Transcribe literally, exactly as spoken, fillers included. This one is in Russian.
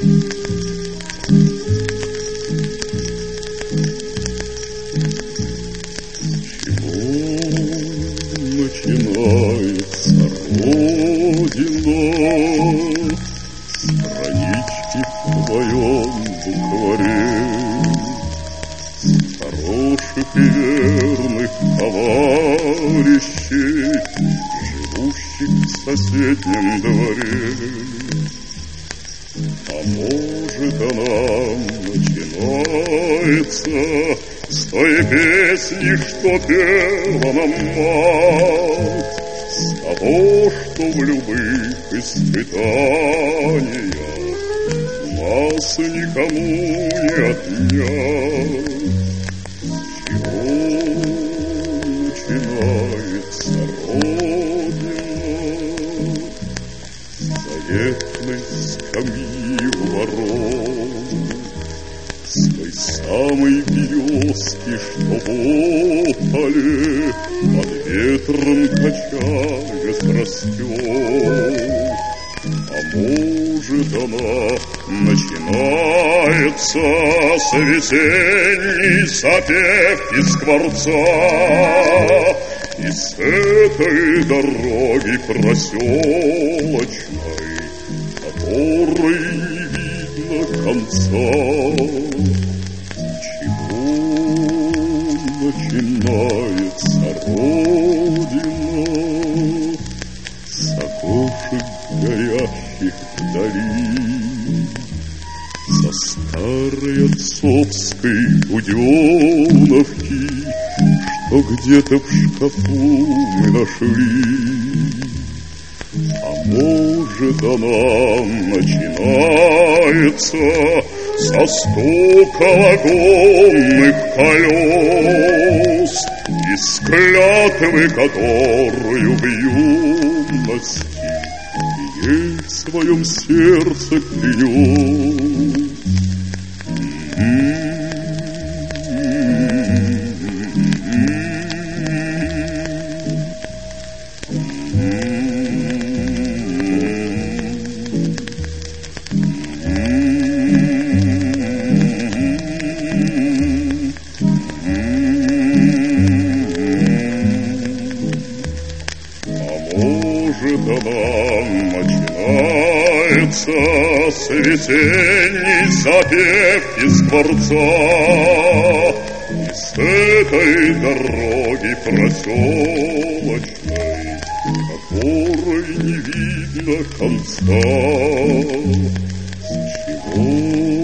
Начинается Родина, странички в твоем букваре, хороших и верных товарищей, живущих в соседнем дворе. А может, она начинается с той песни, что пела нам мать, с того, что в любых испытаниях нас никому не отнять. С чего начинается Родина? С заветной скамьи у ворот, с той самой березки, что в поле под ветром качаясь растет. А может, она начинается с весенней запевки скворца, и с этой дороги проселочной, которой не видно конца. Чего начинается Родина? С окошек горящих вдали, со старой отцовской буденовки, что где-то в шкафу мы нашли. А может, она начинается со стука вагонных колес, из клятвы, которую в юности ей в своем сердце клянусь. Может, она начинается с весенней запевки скворца, и с этой дороги проселочной, которой не видно конца. С чего